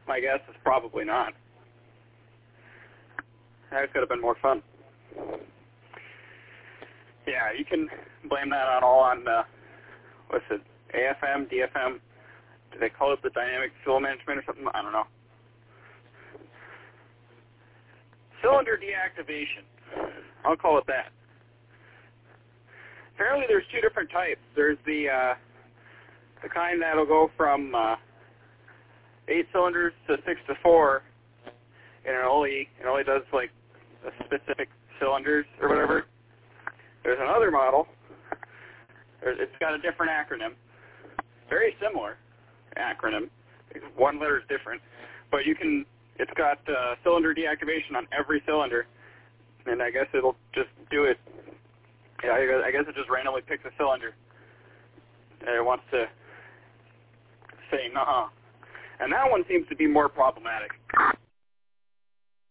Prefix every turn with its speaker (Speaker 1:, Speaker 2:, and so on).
Speaker 1: My guess is probably not. That could have been more fun. Yeah, you can blame that on what's it, AFM, DFM? Do they call it the dynamic fuel management or something? I don't know. Cylinder deactivation. I'll call it that. Apparently there's two different types. There's the kind that'll go from 8 cylinders to 6 to 4, and it only does like a specific cylinders or whatever. There's another model. It's got a different acronym. Very similar acronym. One letter is different, but it's got cylinder deactivation on every cylinder, and I guess it'll just do it. Yeah, I guess it just randomly picks a cylinder, and it wants to say, nuh-uh. And that one seems to be more problematic.